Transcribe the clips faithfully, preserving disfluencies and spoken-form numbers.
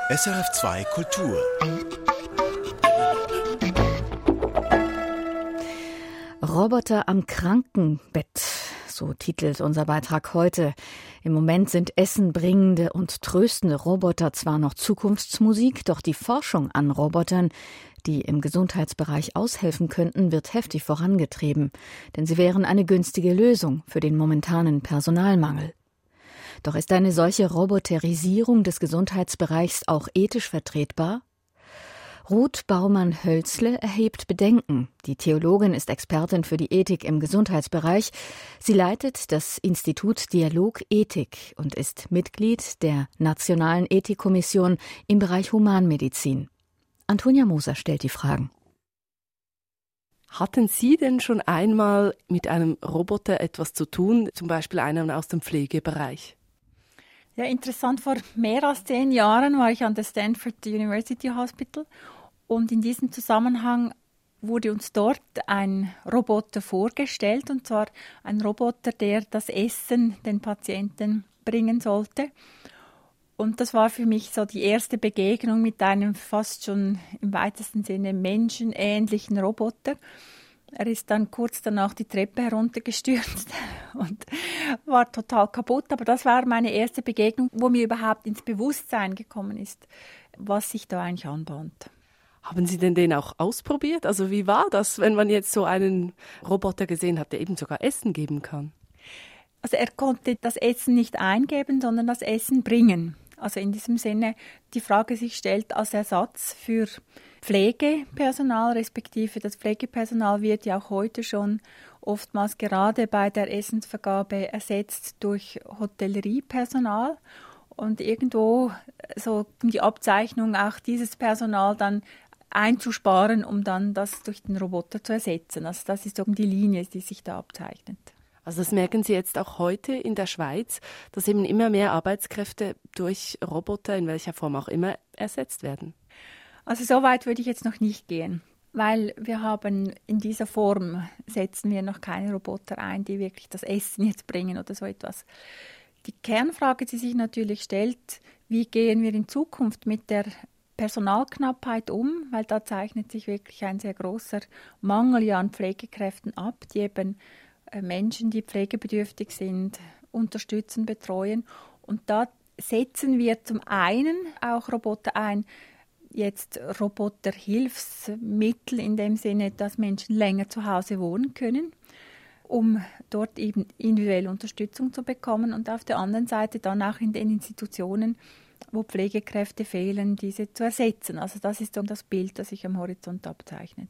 S R F zwei Kultur. Roboter am Krankenbett, so titelt unser Beitrag heute. Im Moment sind essenbringende und tröstende Roboter zwar noch Zukunftsmusik, doch die Forschung an Robotern, die im Gesundheitsbereich aushelfen könnten, wird heftig vorangetrieben, denn sie wären eine günstige Lösung für den momentanen Personalmangel. Doch ist eine solche Roboterisierung des Gesundheitsbereichs auch ethisch vertretbar? Ruth Baumann-Hölzle erhebt Bedenken. Die Theologin ist Expertin für die Ethik im Gesundheitsbereich. Sie leitet das Institut Dialog Ethik und ist Mitglied der Nationalen Ethikkommission im Bereich Humanmedizin. Antonia Moser stellt die Fragen. Hatten Sie denn schon einmal mit einem Roboter etwas zu tun, zum Beispiel einem aus dem Pflegebereich? Ja, interessant, vor mehr als zehn Jahren war ich an der Stanford University Hospital und in diesem Zusammenhang wurde uns dort ein Roboter vorgestellt, und zwar ein Roboter, der das Essen den Patienten bringen sollte. Und das war für mich so die erste Begegnung mit einem fast schon im weitesten Sinne menschenähnlichen Roboter. Er ist dann kurz danach die Treppe heruntergestürzt und war total kaputt. Aber das war meine erste Begegnung, wo mir überhaupt ins Bewusstsein gekommen ist, was sich da eigentlich anbahnt. Haben Sie denn den auch ausprobiert? Also wie war das, wenn man jetzt so einen Roboter gesehen hat, der eben sogar Essen geben kann? Also er konnte das Essen nicht eingeben, sondern das Essen bringen. Also in diesem Sinne die Frage sich stellt als Ersatz für Pflegepersonal, respektive das Pflegepersonal wird ja auch heute schon oftmals gerade bei der Essensvergabe ersetzt durch Hotelleriepersonal. Und irgendwo so die Abzeichnung, auch dieses Personal dann einzusparen, um dann das durch den Roboter zu ersetzen. Also das ist so die Linie, die sich da abzeichnet. Also das merken Sie jetzt auch heute in der Schweiz, dass eben immer mehr Arbeitskräfte durch Roboter, in welcher Form auch immer, ersetzt werden? Also so weit würde ich jetzt noch nicht gehen, weil wir haben in dieser Form, setzen wir noch keine Roboter ein, die wirklich das Essen jetzt bringen oder so etwas. Die Kernfrage, die sich natürlich stellt, wie gehen wir in Zukunft mit der Personalknappheit um, weil da zeichnet sich wirklich ein sehr großer Mangel ja an Pflegekräften ab, die eben Menschen, die pflegebedürftig sind, unterstützen, betreuen. Und da setzen wir zum einen auch Roboter ein, jetzt Roboterhilfsmittel in dem Sinne, dass Menschen länger zu Hause wohnen können, um dort eben individuelle Unterstützung zu bekommen, und auf der anderen Seite dann auch in den Institutionen, wo Pflegekräfte fehlen, diese zu ersetzen. Also das ist dann das Bild, das sich am Horizont abzeichnet.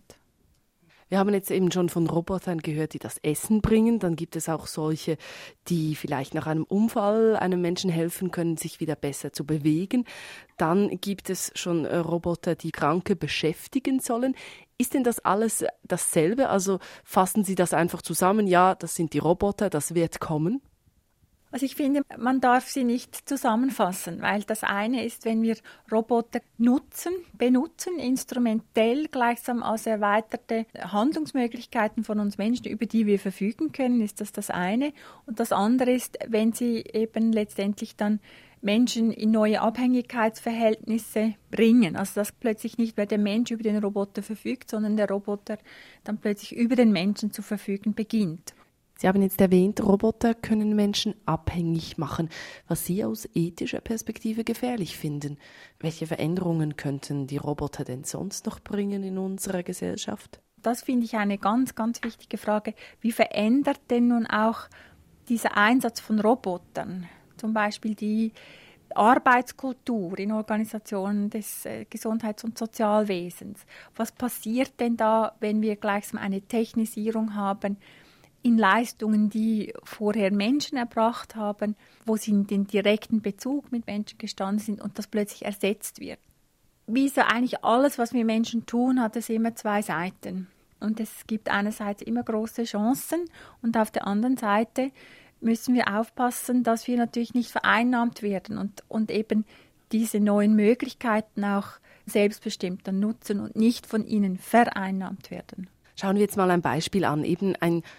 Wir haben jetzt eben schon von Robotern gehört, die das Essen bringen. Dann gibt es auch solche, die vielleicht nach einem Unfall einem Menschen helfen können, sich wieder besser zu bewegen. Dann gibt es schon Roboter, die Kranke beschäftigen sollen. Ist denn das alles dasselbe? Also fassen Sie das einfach zusammen? Ja, das sind die Roboter, das wird kommen. Also ich finde, man darf sie nicht zusammenfassen, weil das eine ist, wenn wir Roboter nutzen, benutzen, instrumentell gleichsam als erweiterte Handlungsmöglichkeiten von uns Menschen, über die wir verfügen können, ist das das eine. Und das andere ist, wenn sie eben letztendlich dann Menschen in neue Abhängigkeitsverhältnisse bringen. Also dass plötzlich nicht mehr der Mensch über den Roboter verfügt, sondern der Roboter dann plötzlich über den Menschen zu verfügen beginnt. Sie haben jetzt erwähnt, Roboter können Menschen abhängig machen, was Sie aus ethischer Perspektive gefährlich finden. Welche Veränderungen könnten die Roboter denn sonst noch bringen in unserer Gesellschaft? Das finde ich eine ganz, ganz wichtige Frage. Wie verändert denn nun auch dieser Einsatz von Robotern, zum Beispiel die Arbeitskultur in Organisationen des äh, Gesundheits- und Sozialwesens? Was passiert denn da, wenn wir gleichsam eine Technisierung haben in Leistungen, die vorher Menschen erbracht haben, wo sie in den direkten Bezug mit Menschen gestanden sind und das plötzlich ersetzt wird? Wie so eigentlich alles, was wir Menschen tun, hat es immer zwei Seiten. Und es gibt einerseits immer große Chancen und auf der anderen Seite müssen wir aufpassen, dass wir natürlich nicht vereinnahmt werden und, und eben diese neuen Möglichkeiten auch selbstbestimmt dann nutzen und nicht von ihnen vereinnahmt werden. Schauen wir jetzt mal ein Beispiel an, eben ein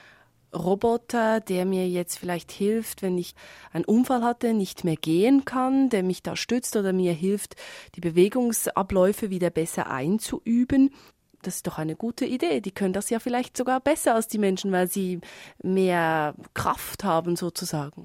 Roboter, der mir jetzt vielleicht hilft, wenn ich einen Unfall hatte, nicht mehr gehen kann, der mich da stützt oder mir hilft, die Bewegungsabläufe wieder besser einzuüben. Das ist doch eine gute Idee. Die können das ja vielleicht sogar besser als die Menschen, weil sie mehr Kraft haben sozusagen.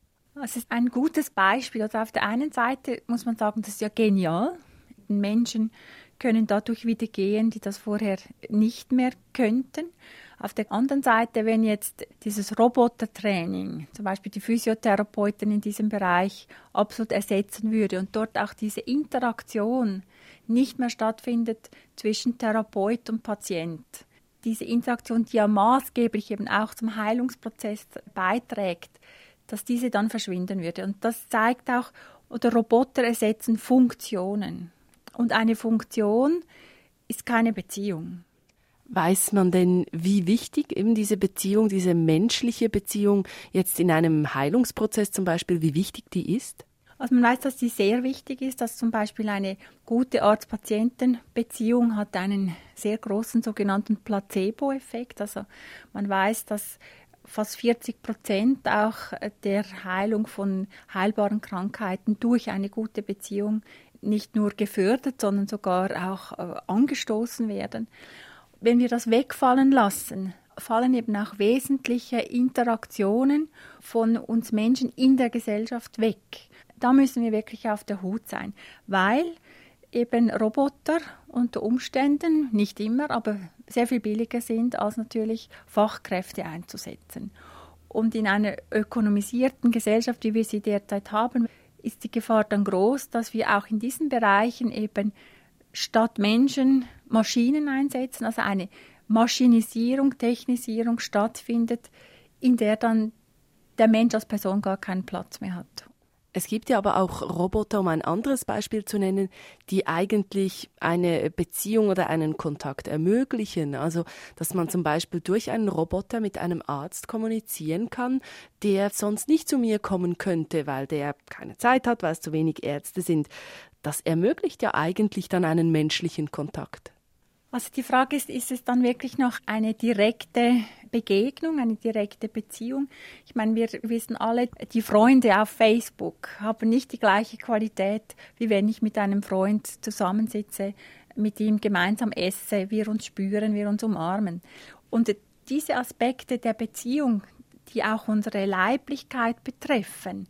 Es ist ein gutes Beispiel. Also auf der einen Seite muss man sagen, das ist ja genial. Menschen können dadurch wieder gehen, die das vorher nicht mehr könnten. Auf der anderen Seite, wenn jetzt dieses Robotertraining, zum Beispiel die Physiotherapeuten in diesem Bereich, absolut ersetzen würde und dort auch diese Interaktion nicht mehr stattfindet zwischen Therapeut und Patient, diese Interaktion, die ja maßgeblich eben auch zum Heilungsprozess beiträgt, dass diese dann verschwinden würde. Und das zeigt auch, oder Roboter ersetzen Funktionen. Und eine Funktion ist keine Beziehung. Weiß man denn, wie wichtig eben diese Beziehung, diese menschliche Beziehung jetzt in einem Heilungsprozess zum Beispiel, wie wichtig die ist? Also man weiß, dass die sehr wichtig ist, dass zum Beispiel eine gute Arzt-Patienten-Beziehung hat einen sehr großen sogenannten Placebo-Effekt. Also man weiß, dass fast vierzig Prozent auch der Heilung von heilbaren Krankheiten durch eine gute Beziehung nicht nur gefördert, sondern sogar auch äh, angestoßen werden. Wenn wir das wegfallen lassen, fallen eben auch wesentliche Interaktionen von uns Menschen in der Gesellschaft weg. Da müssen wir wirklich auf der Hut sein, weil eben Roboter unter Umständen, nicht immer, aber sehr viel billiger sind, als natürlich Fachkräfte einzusetzen. Und in einer ökonomisierten Gesellschaft, wie wir sie derzeit haben, ist die Gefahr dann groß, dass wir auch in diesen Bereichen eben statt Menschen Maschinen einsetzen, also eine Maschinisierung, Technisierung stattfindet, in der dann der Mensch als Person gar keinen Platz mehr hat. Es gibt ja aber auch Roboter, um ein anderes Beispiel zu nennen, die eigentlich eine Beziehung oder einen Kontakt ermöglichen. Also, dass man zum Beispiel durch einen Roboter mit einem Arzt kommunizieren kann, der sonst nicht zu mir kommen könnte, weil der keine Zeit hat, weil es zu wenig Ärzte sind. Das ermöglicht ja eigentlich dann einen menschlichen Kontakt. Also die Frage ist, ist es dann wirklich noch eine direkte Begegnung, eine direkte Beziehung? Ich meine, wir wissen alle, die Freunde auf Facebook haben nicht die gleiche Qualität, wie wenn ich mit einem Freund zusammensitze, mit ihm gemeinsam esse, wir uns spüren, wir uns umarmen. Und diese Aspekte der Beziehung, die auch unsere Leiblichkeit betreffen,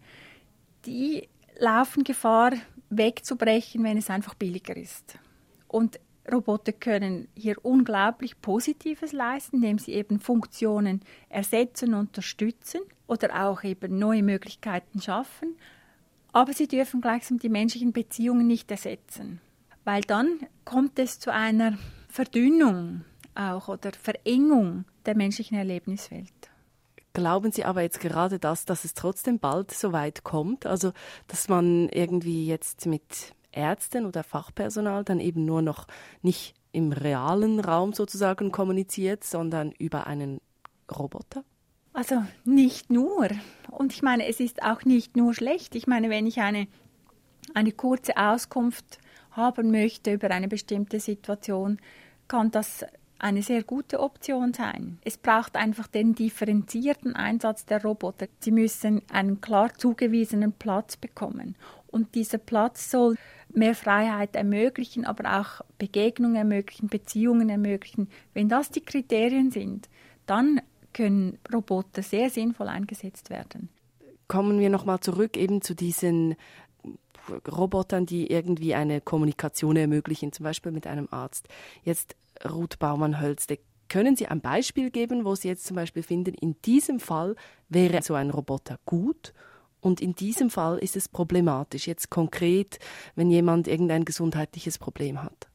die laufen Gefahr, wegzubrechen, wenn es einfach billiger ist. Und Roboter können hier unglaublich Positives leisten, indem sie eben Funktionen ersetzen, unterstützen oder auch eben neue Möglichkeiten schaffen. Aber sie dürfen gleichsam die menschlichen Beziehungen nicht ersetzen, weil dann kommt es zu einer Verdünnung auch oder Verengung der menschlichen Erlebniswelt. Glauben Sie aber jetzt gerade das, dass es trotzdem bald so weit kommt, also dass man irgendwie jetzt mit Ärzten oder Fachpersonal dann eben nur noch nicht im realen Raum sozusagen kommuniziert, sondern über einen Roboter? Also nicht nur. Und ich meine, es ist auch nicht nur schlecht. Ich meine, wenn ich eine, eine kurze Auskunft haben möchte über eine bestimmte Situation, kann das eine sehr gute Option sein. Es braucht einfach den differenzierten Einsatz der Roboter. Sie müssen einen klar zugewiesenen Platz bekommen. Und dieser Platz soll mehr Freiheit ermöglichen, aber auch Begegnungen ermöglichen, Beziehungen ermöglichen. Wenn das die Kriterien sind, dann können Roboter sehr sinnvoll eingesetzt werden. Kommen wir nochmal zurück eben zu diesen Robotern, die irgendwie eine Kommunikation ermöglichen, zum Beispiel mit einem Arzt. Jetzt Ruth Baumann-Hölzle, können Sie ein Beispiel geben, wo Sie jetzt zum Beispiel finden, in diesem Fall wäre so ein Roboter gut und in diesem Fall ist es problematisch, jetzt konkret, wenn jemand irgendein gesundheitliches Problem hat?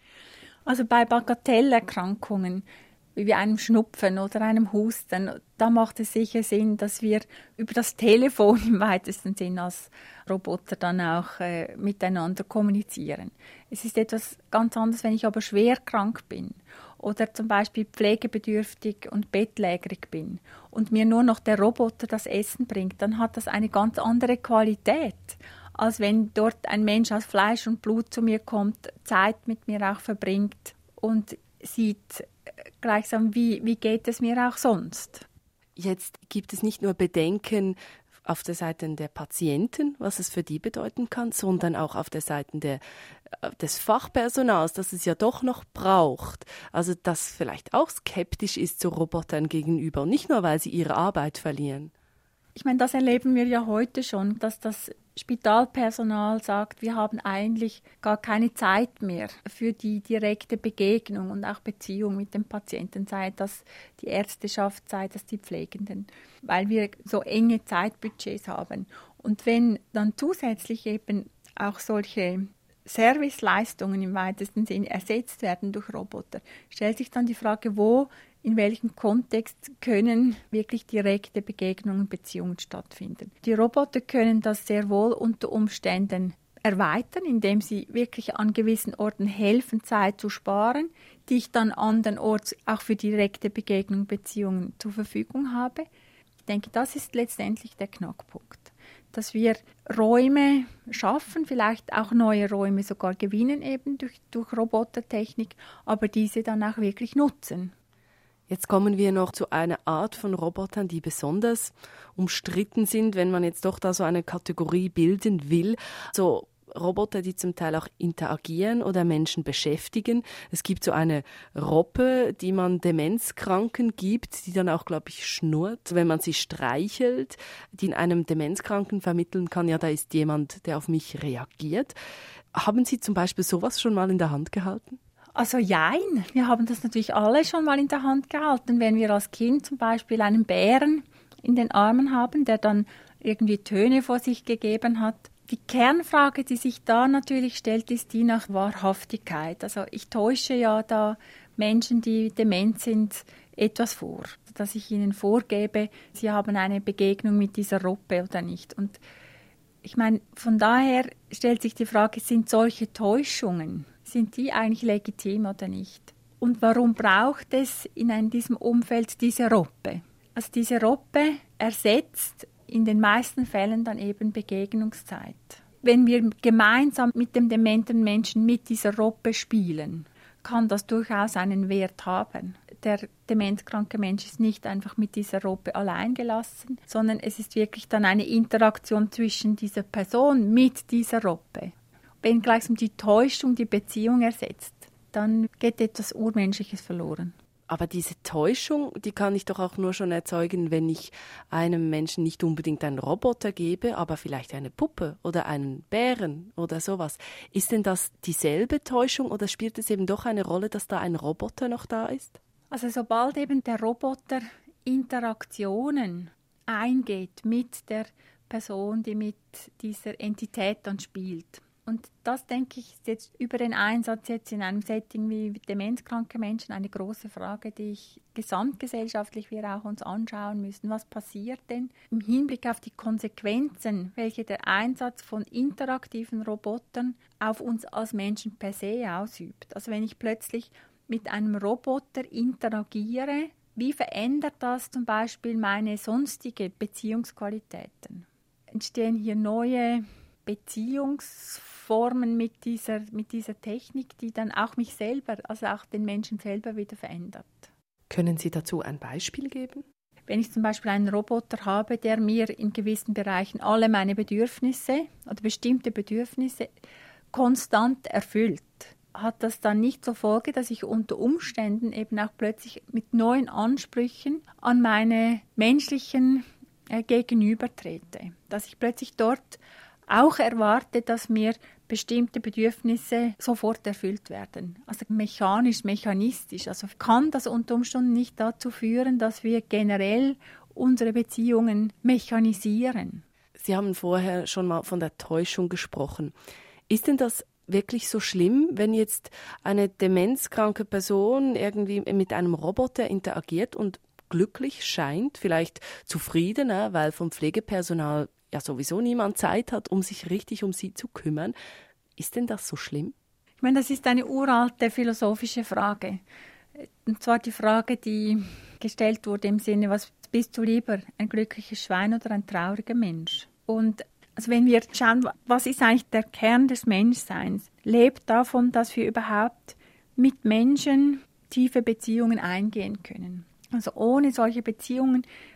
Also bei Bagatellerkrankungen, wie einem Schnupfen oder einem Husten, da macht es sicher Sinn, dass wir über das Telefon im weitesten Sinn als Roboter dann auch äh, miteinander kommunizieren. Es ist etwas ganz anderes, wenn ich aber schwer krank bin oder zum Beispiel pflegebedürftig und bettlägerig bin und mir nur noch der Roboter das Essen bringt, dann hat das eine ganz andere Qualität, als wenn dort ein Mensch aus Fleisch und Blut zu mir kommt, Zeit mit mir auch verbringt und sieht gleichsam, wie, wie geht es mir auch sonst. Jetzt gibt es nicht nur Bedenken auf der Seite der Patienten, was es für die bedeuten kann, sondern auch auf der Seite der, des Fachpersonals, das es ja doch noch braucht. Also das vielleicht auch skeptisch ist zu Robotern gegenüber, nicht nur, weil sie ihre Arbeit verlieren. Ich meine, das erleben wir ja heute schon, dass das Spitalpersonal sagt, wir haben eigentlich gar keine Zeit mehr für die direkte Begegnung und auch Beziehung mit dem Patienten, sei das die Ärzteschaft, sei das die Pflegenden, weil wir so enge Zeitbudgets haben. Und wenn dann zusätzlich eben auch solche Serviceleistungen im weitesten Sinn ersetzt werden durch Roboter, stellt sich dann die Frage, wo, in welchem Kontext können wirklich direkte Begegnungen und Beziehungen stattfinden. Die Roboter können das sehr wohl unter Umständen erweitern, indem sie wirklich an gewissen Orten helfen, Zeit zu sparen, die ich dann andernorts auch für direkte Begegnungen und Beziehungen zur Verfügung habe. Ich denke, das ist letztendlich der Knackpunkt. Dass wir Räume schaffen, vielleicht auch neue Räume sogar gewinnen eben durch, durch Robotertechnik, aber diese dann auch wirklich nutzen. Jetzt kommen wir noch zu einer Art von Robotern, die besonders umstritten sind, wenn man jetzt doch da so eine Kategorie bilden will. So Roboter, die zum Teil auch interagieren oder Menschen beschäftigen. Es gibt so eine Robbe, die man Demenzkranken gibt, die dann auch, glaube ich, schnurrt, wenn man sie streichelt, die in einem Demenzkranken vermitteln kann, ja, da ist jemand, der auf mich reagiert. Haben Sie zum Beispiel sowas schon mal in der Hand gehalten? Also jein, wir haben das natürlich alle schon mal in der Hand gehalten. Wenn wir als Kind zum Beispiel einen Bären in den Armen haben, der dann irgendwie Töne vor sich gegeben hat. Die Kernfrage, die sich da natürlich stellt, ist die nach Wahrhaftigkeit. Also ich täusche ja da Menschen, die dement sind, etwas vor. Dass ich ihnen vorgebe, sie haben eine Begegnung mit dieser Robbe oder nicht. Und ich meine, von daher stellt sich die Frage, sind solche Täuschungen, sind die eigentlich legitim oder nicht? Und warum braucht es in einem, diesem Umfeld diese Robbe? Also diese Robbe ersetzt in den meisten Fällen dann eben Begegnungszeit. Wenn wir gemeinsam mit dem dementen Menschen mit dieser Robbe spielen, kann das durchaus einen Wert haben. Der demenzkranke Mensch ist nicht einfach mit dieser Robbe allein gelassen, sondern es ist wirklich dann eine Interaktion zwischen dieser Person mit dieser Robbe. Wenn gleichsam die Täuschung die Beziehung ersetzt, dann geht etwas Urmenschliches verloren. Aber diese Täuschung, die kann ich doch auch nur schon erzeugen, wenn ich einem Menschen nicht unbedingt einen Roboter gebe, aber vielleicht eine Puppe oder einen Bären oder sowas. Ist denn das dieselbe Täuschung oder spielt es eben doch eine Rolle, dass da ein Roboter noch da ist? Also sobald eben der Roboter Interaktionen eingeht mit der Person, die mit dieser Entität dann spielt. Und das, denke ich, ist jetzt über den Einsatz jetzt in einem Setting wie demenzkranke Menschen eine große Frage, die ich gesamtgesellschaftlich wir auch uns anschauen müssen. Was passiert denn im Hinblick auf die Konsequenzen, welche der Einsatz von interaktiven Robotern auf uns als Menschen per se ausübt? Also wenn ich plötzlich mit einem Roboter interagiere, wie verändert das zum Beispiel meine sonstige Beziehungsqualitäten? Entstehen hier neue Beziehungsformen mit dieser, mit dieser Technik, die dann auch mich selber, also auch den Menschen selber wieder verändert. Können Sie dazu ein Beispiel geben? Wenn ich zum Beispiel einen Roboter habe, der mir in gewissen Bereichen alle meine Bedürfnisse oder bestimmte Bedürfnisse konstant erfüllt, hat das dann nicht zur Folge, dass ich unter Umständen eben auch plötzlich mit neuen Ansprüchen an meine menschlichen äh, Gegenüber trete. Dass ich plötzlich dort auch erwarte, dass mir bestimmte Bedürfnisse sofort erfüllt werden. Also mechanisch, mechanistisch. Also kann das unter Umständen nicht dazu führen, dass wir generell unsere Beziehungen mechanisieren. Sie haben vorher schon mal von der Täuschung gesprochen. Ist denn das wirklich so schlimm, wenn jetzt eine demenzkranke Person irgendwie mit einem Roboter interagiert und glücklich scheint, vielleicht zufriedener, weil vom Pflegepersonal ja sowieso niemand Zeit hat, um sich richtig um sie zu kümmern. Ist denn das so schlimm? Ich meine, das ist eine uralte philosophische Frage. Und zwar die Frage, die gestellt wurde im Sinne, was bist du lieber, ein glückliches Schwein oder ein trauriger Mensch? Und also wenn wir schauen, was ist eigentlich der Kern des Menschseins, lebt davon, dass wir überhaupt mit Menschen tiefe Beziehungen eingehen können. Also ohne solche Beziehungen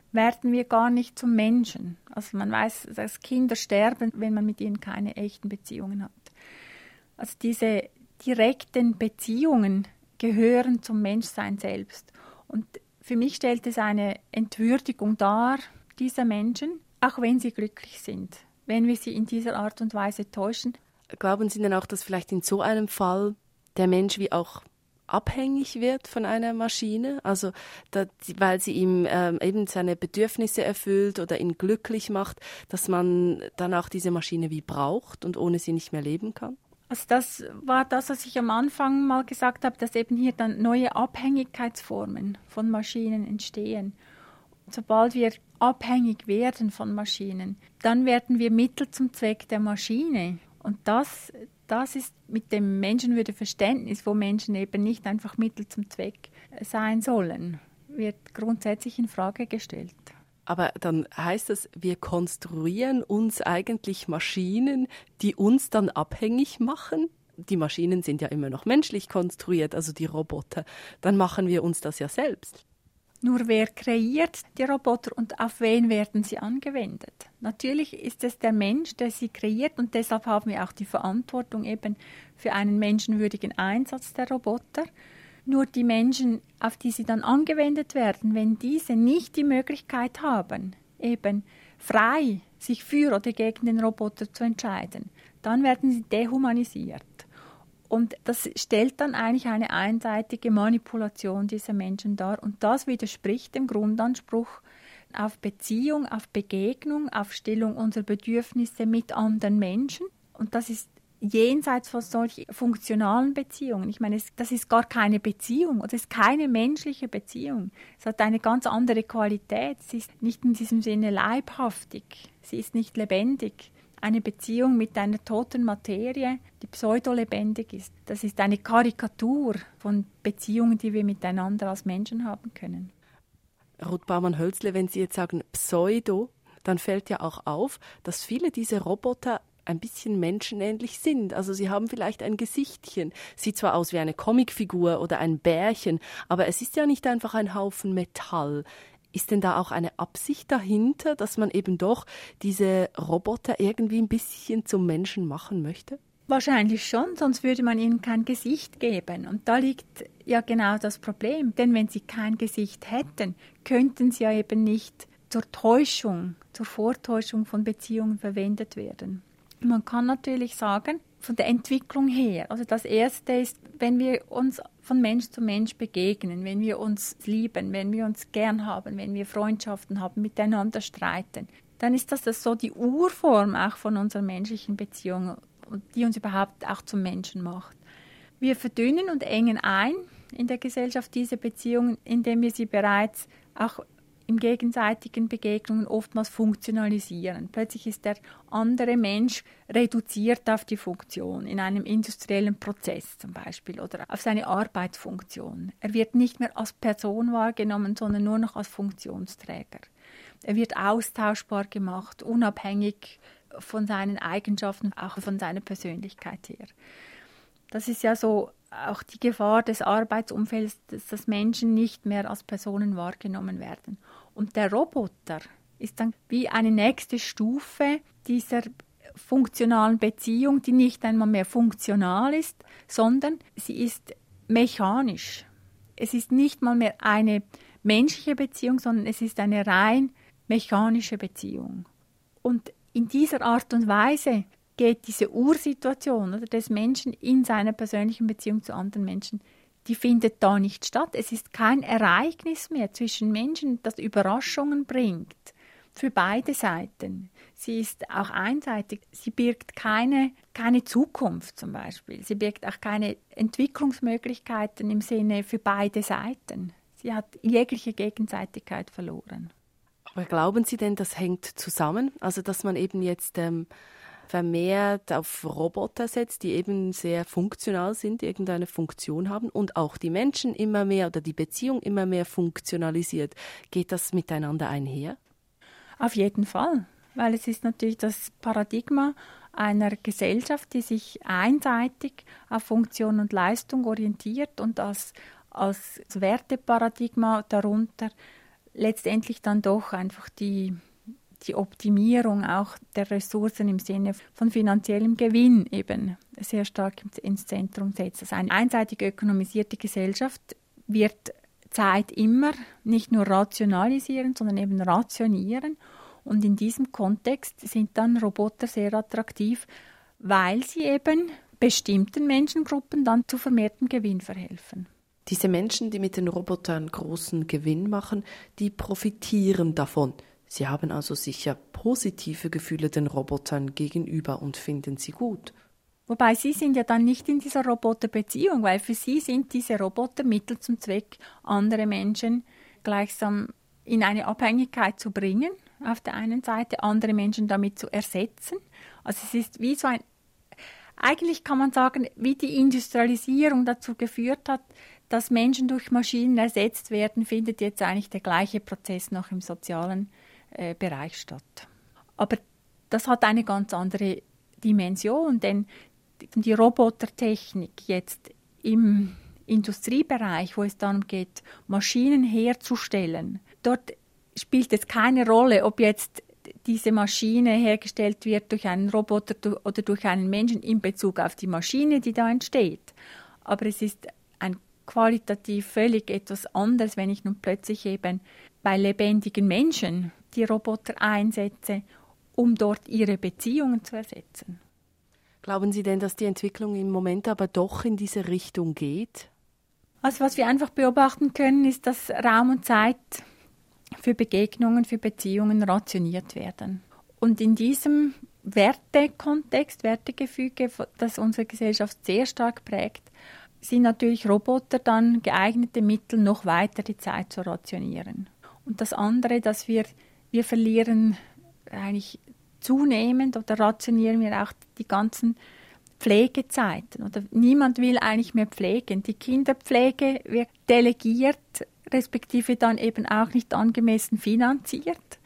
werden wir gar nicht zum Menschen. Also man weiß, dass Kinder sterben, wenn man mit ihnen keine echten Beziehungen hat. Also diese direkten Beziehungen gehören zum Menschsein selbst. Und für mich stellt es eine Entwürdigung dar, dieser Menschen, auch wenn sie glücklich sind, wenn wir sie in dieser Art und Weise täuschen. Glauben Sie denn auch, dass vielleicht in so einem Fall der Mensch wie auch abhängig wird von einer Maschine? Also da, weil sie ihm ähm, eben seine Bedürfnisse erfüllt oder ihn glücklich macht, dass man dann auch diese Maschine wie braucht und ohne sie nicht mehr leben kann? Also das war das, was ich am Anfang mal gesagt habe, dass eben hier dann neue Abhängigkeitsformen von Maschinen entstehen. Sobald wir abhängig werden von Maschinen, dann werden wir Mittel zum Zweck der Maschine. Und das, das ist mit dem Menschenwürdeverständnis, wo Menschen eben nicht einfach Mittel zum Zweck sein sollen, wird grundsätzlich in Frage gestellt. Aber dann heißt das, wir konstruieren uns eigentlich Maschinen, die uns dann abhängig machen? Die Maschinen sind ja immer noch menschlich konstruiert, also die Roboter. Dann machen wir uns das ja selbst. Nur wer kreiert die Roboter und auf wen werden sie angewendet? Natürlich ist es der Mensch, der sie kreiert und deshalb haben wir auch die Verantwortung eben für einen menschenwürdigen Einsatz der Roboter. Nur die Menschen, auf die sie dann angewendet werden, wenn diese nicht die Möglichkeit haben, eben frei sich für oder gegen den Roboter zu entscheiden, dann werden sie dehumanisiert. Und das stellt dann eigentlich eine einseitige Manipulation dieser Menschen dar. Und das widerspricht dem Grundanspruch auf Beziehung, auf Begegnung, auf Stillung unserer Bedürfnisse mit anderen Menschen. Und das ist jenseits von solchen funktionalen Beziehungen. Ich meine, es, das ist gar keine Beziehung oder es ist keine menschliche Beziehung. Es hat eine ganz andere Qualität. Sie ist nicht in diesem Sinne leibhaftig. Sie ist nicht lebendig. Eine Beziehung mit einer toten Materie, die pseudo-lebendig ist. Das ist eine Karikatur von Beziehungen, die wir miteinander als Menschen haben können. Ruth Baumann-Hölzle, wenn Sie jetzt sagen Pseudo, dann fällt ja auch auf, dass viele dieser Roboter ein bisschen menschenähnlich sind. Also sie haben vielleicht ein Gesichtchen, sieht zwar aus wie eine Comicfigur oder ein Bärchen, aber es ist ja nicht einfach ein Haufen Metall. Ist denn da auch eine Absicht dahinter, dass man eben doch diese Roboter irgendwie ein bisschen zum Menschen machen möchte? Wahrscheinlich schon, sonst würde man ihnen kein Gesicht geben. Und da liegt ja genau das Problem. Denn wenn sie kein Gesicht hätten, könnten sie ja eben nicht zur Täuschung, zur Vortäuschung von Beziehungen verwendet werden. Man kann natürlich sagen, von der Entwicklung her, also das Erste ist, wenn wir uns von Mensch zu Mensch begegnen, wenn wir uns lieben, wenn wir uns gern haben, wenn wir Freundschaften haben, miteinander streiten, dann ist das, das so die Urform auch von unserer menschlichen Beziehung, die uns überhaupt auch zum Menschen macht. Wir verdünnen und engen ein in der Gesellschaft diese Beziehungen, indem wir sie bereits auch im gegenseitigen Begegnungen oftmals funktionalisieren. Plötzlich ist der andere Mensch reduziert auf die Funktion, in einem industriellen Prozess zum Beispiel oder auf seine Arbeitsfunktion. Er wird nicht mehr als Person wahrgenommen, sondern nur noch als Funktionsträger. Er wird austauschbar gemacht, unabhängig von seinen Eigenschaften, auch von seiner Persönlichkeit her. Das ist ja so auch die Gefahr des Arbeitsumfelds, dass Menschen nicht mehr als Personen wahrgenommen werden. Und der Roboter ist dann wie eine nächste Stufe dieser funktionalen Beziehung, die nicht einmal mehr funktional ist, sondern sie ist mechanisch. Es ist nicht mal mehr eine menschliche Beziehung, sondern es ist eine rein mechanische Beziehung. Und in dieser Art und Weise geht diese Ursituation oder des Menschen in seiner persönlichen Beziehung zu anderen Menschen, die findet da nicht statt. Es ist kein Ereignis mehr zwischen Menschen, das Überraschungen bringt für beide Seiten. Sie ist auch einseitig. Sie birgt keine, keine Zukunft zum Beispiel. Sie birgt auch keine Entwicklungsmöglichkeiten im Sinne für beide Seiten. Sie hat jegliche Gegenseitigkeit verloren. Aber glauben Sie denn, das hängt zusammen? Also dass man eben jetzt ähm, vermehrt auf Roboter setzt, die eben sehr funktional sind, irgendeine Funktion haben und auch die Menschen immer mehr oder die Beziehung immer mehr funktionalisiert. Geht das miteinander einher? Auf jeden Fall, weil es ist natürlich das Paradigma einer Gesellschaft, die sich einseitig auf Funktion und Leistung orientiert und als, als Werteparadigma darunter letztendlich dann doch einfach die, die Optimierung auch der Ressourcen im Sinne von finanziellem Gewinn eben sehr stark ins Zentrum setzt. Also eine einseitig ökonomisierte Gesellschaft wird Zeit immer nicht nur rationalisieren, sondern eben rationieren. Und in diesem Kontext sind dann Roboter sehr attraktiv, weil sie eben bestimmten Menschengruppen dann zu vermehrtem Gewinn verhelfen. Diese Menschen, die mit den Robotern großen Gewinn machen, die profitieren davon. Sie haben also sicher positive Gefühle den Robotern gegenüber und finden sie gut. Wobei sie sind ja dann nicht in dieser Roboterbeziehung, weil für sie sind diese Roboter Mittel zum Zweck, andere Menschen gleichsam in eine Abhängigkeit zu bringen, auf der einen Seite, andere Menschen damit zu ersetzen. Also es ist wie so ein, eigentlich kann man sagen, wie die Industrialisierung dazu geführt hat, dass Menschen durch Maschinen ersetzt werden, findet jetzt eigentlich der gleiche Prozess noch im sozialen äh, Bereich statt. Aber das hat eine ganz andere Dimension, denn die Robotertechnik jetzt im Industriebereich, wo es darum geht, Maschinen herzustellen, dort spielt es keine Rolle, ob jetzt diese Maschine hergestellt wird durch einen Roboter oder durch einen Menschen in Bezug auf die Maschine, die da entsteht. Aber es ist ein qualitativ völlig etwas anderes, wenn ich nun plötzlich eben bei lebendigen Menschen die Roboter einsetze, um dort ihre Beziehungen zu ersetzen. Glauben Sie denn, dass die Entwicklung im Moment aber doch in diese Richtung geht? Also was wir einfach beobachten können, ist, dass Raum und Zeit für Begegnungen, für Beziehungen rationiert werden. Und in diesem Wertekontext, Wertegefüge, das unsere Gesellschaft sehr stark prägt, sind natürlich Roboter dann geeignete Mittel, noch weiter die Zeit zu rationieren. Und das andere, dass wir, wir verlieren eigentlich zunehmend oder rationieren wir auch die ganzen Pflegezeiten. Oder niemand will eigentlich mehr pflegen. Die Kinderpflege wird delegiert, respektive dann eben auch nicht angemessen finanziert.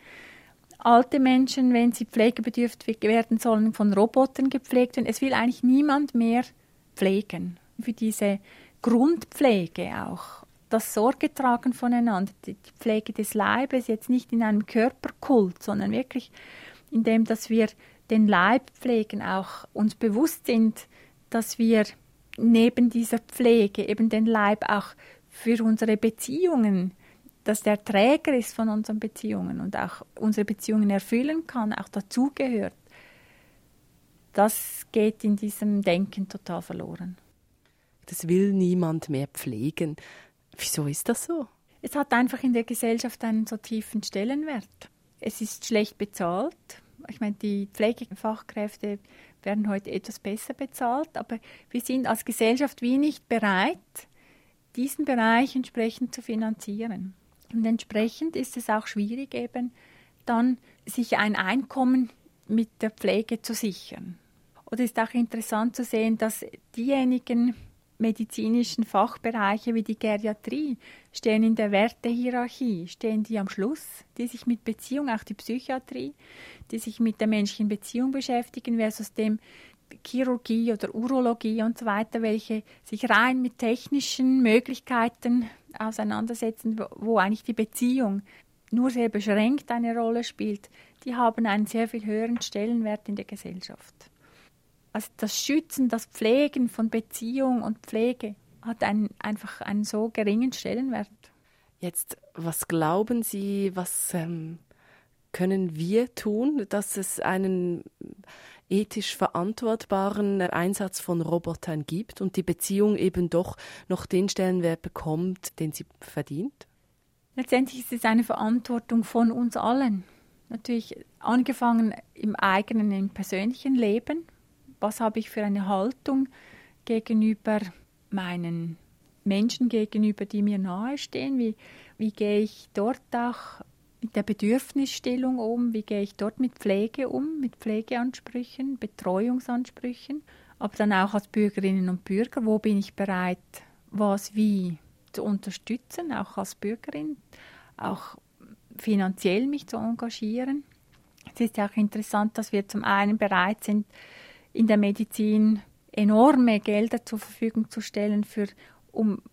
Alte Menschen, wenn sie pflegebedürftig werden, sollen von Robotern gepflegt werden. Es will eigentlich niemand mehr pflegen. Für diese Grundpflege auch, das Sorgetragen voneinander, die Pflege des Leibes, jetzt nicht in einem Körperkult, sondern wirklich indem, dass wir den Leib pflegen, auch uns bewusst sind, dass wir neben dieser Pflege eben den Leib auch für unsere Beziehungen, dass der Träger ist von unseren Beziehungen und auch unsere Beziehungen erfüllen kann, auch dazugehört. Das geht in diesem Denken total verloren. Das will niemand mehr pflegen. Wieso ist das so? Es hat einfach in der Gesellschaft einen so tiefen Stellenwert. Es ist schlecht bezahlt. Ich meine, die Pflegefachkräfte werden heute etwas besser bezahlt, aber wir sind als Gesellschaft wie nicht bereit, diesen Bereich entsprechend zu finanzieren. Und entsprechend ist es auch schwierig, eben dann sich ein Einkommen mit der Pflege zu sichern. Oder es ist auch interessant zu sehen, dass diejenigen medizinischen Fachbereiche wie die Geriatrie stehen in der Wertehierarchie, stehen die am Schluss, die sich mit Beziehung, auch die Psychiatrie, die sich mit der menschlichen Beziehung beschäftigen, versus dem Chirurgie oder Urologie und so weiter, welche sich rein mit technischen Möglichkeiten auseinandersetzen, wo eigentlich die Beziehung nur sehr beschränkt eine Rolle spielt, die haben einen sehr viel höheren Stellenwert in der Gesellschaft. Also das Schützen, das Pflegen von Beziehung und Pflege hat einen, einfach einen so geringen Stellenwert. Jetzt, was glauben Sie, was ähm, können wir tun, dass es einen ethisch verantwortbaren Einsatz von Robotern gibt und die Beziehung eben doch noch den Stellenwert bekommt, den sie verdient? Letztendlich ist es eine Verantwortung von uns allen. Natürlich angefangen im eigenen, im persönlichen Leben. Was habe ich für eine Haltung gegenüber meinen Menschen, gegenüber die mir nahestehen? Wie, wie gehe ich dort auch mit der Bedürfnisstillung um? Wie gehe ich dort mit Pflege um, mit Pflegeansprüchen, Betreuungsansprüchen? Aber dann auch als Bürgerinnen und Bürger, wo bin ich bereit, was wie zu unterstützen, auch als Bürgerin, auch finanziell mich zu engagieren. Es ist ja auch interessant, dass wir zum einen bereit sind, in der Medizin enorme Gelder zur Verfügung zu stellen, für, um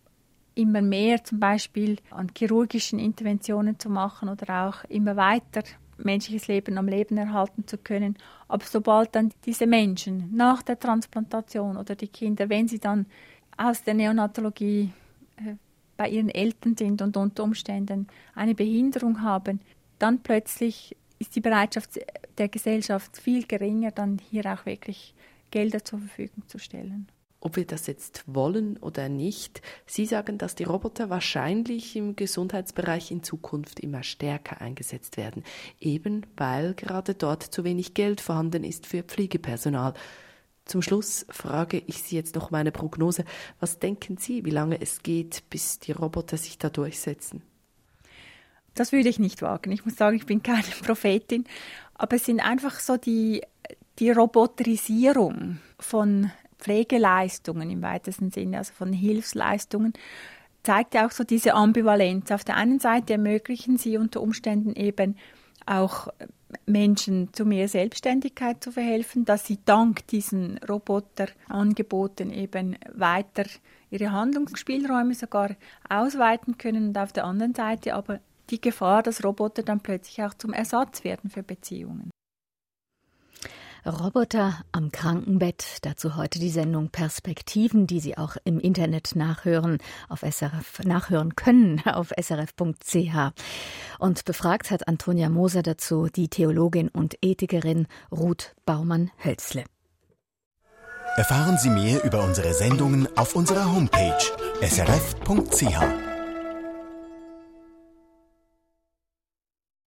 immer mehr zum Beispiel an chirurgischen Interventionen zu machen oder auch immer weiter menschliches Leben am Leben erhalten zu können. Aber sobald dann diese Menschen nach der Transplantation oder die Kinder, wenn sie dann aus der Neonatologie äh, bei ihren Eltern sind und unter Umständen eine Behinderung haben, dann plötzlich ist die Bereitschaft der Gesellschaft viel geringer, dann hier auch wirklich Gelder zur Verfügung zu stellen. Ob wir das jetzt wollen oder nicht, Sie sagen, dass die Roboter wahrscheinlich im Gesundheitsbereich in Zukunft immer stärker eingesetzt werden, eben weil gerade dort zu wenig Geld vorhanden ist für Pflegepersonal. Zum Schluss frage ich Sie jetzt noch meine Prognose. Was denken Sie, wie lange es geht, bis die Roboter sich da durchsetzen? Das würde ich nicht wagen. Ich muss sagen, ich bin keine Prophetin, aber es sind einfach so die, die Roboterisierung von Pflegeleistungen im weitesten Sinne, also von Hilfsleistungen, zeigt ja auch so diese Ambivalenz. Auf der einen Seite ermöglichen sie unter Umständen eben auch Menschen zu mehr Selbstständigkeit zu verhelfen, dass sie dank diesen Roboterangeboten eben weiter ihre Handlungsspielräume sogar ausweiten können. Und auf der anderen Seite aber die Gefahr, dass Roboter dann plötzlich auch zum Ersatz werden für Beziehungen. Roboter am Krankenbett, dazu heute die Sendung Perspektiven, die Sie auch im Internet nachhören, auf S R F, nachhören können auf s r f punkt c h. Und befragt hat Antonia Moser dazu die Theologin und Ethikerin Ruth Baumann-Hölzle. Erfahren Sie mehr über unsere Sendungen auf unserer Homepage s r f punkt c h.